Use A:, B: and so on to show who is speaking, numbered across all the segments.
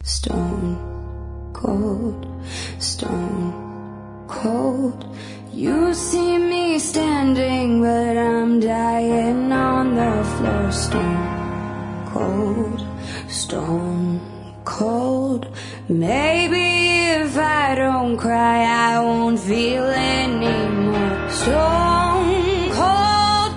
A: Stone cold, stone cold. You see me standing, but I'm dying on the floor. Stone cold, stone cold. Maybe if I don't cry, I won't feel anymore. Stone cold,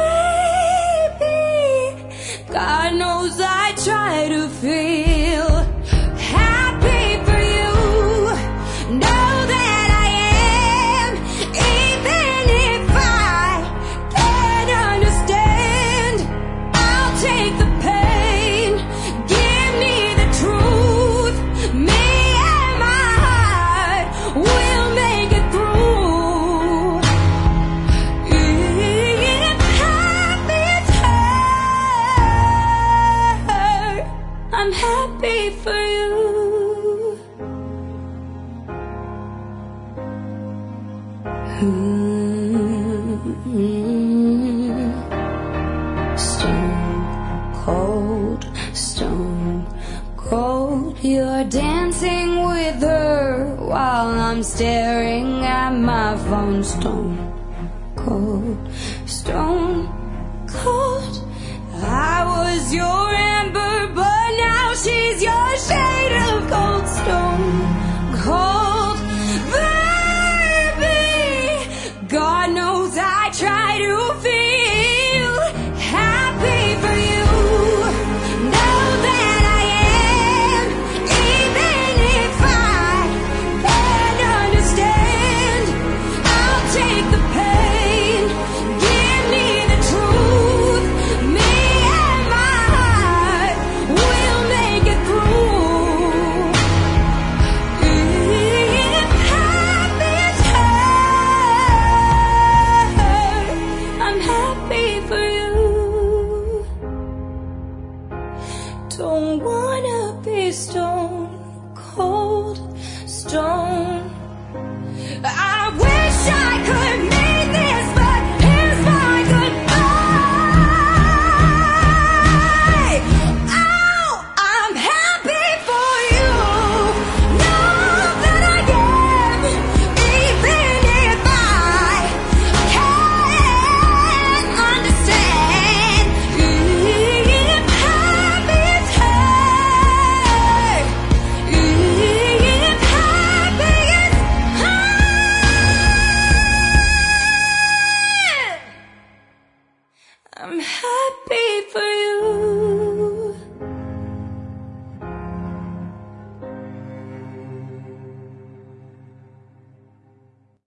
A: baby. God knows I try to feel happy for you. Know that I am, even if I can't understand. I'll take the pain, give me the truth. Me and my heart will make it through. If happy's hurt, I'm happy for you. Stone cold, stone cold. You're dancing with her while I'm staring at my phone. Stone cold, stone cold. I was your amber, but now she's your shade of gold. Stone cold, baby. God knows I try to feel happy for you. Know that I am, even if I can't understand. I'll take the pain, give me the truth. Me and my heart will make it through. If happy's hurt, I'm happy for you. Don't wanna be stone cold, stone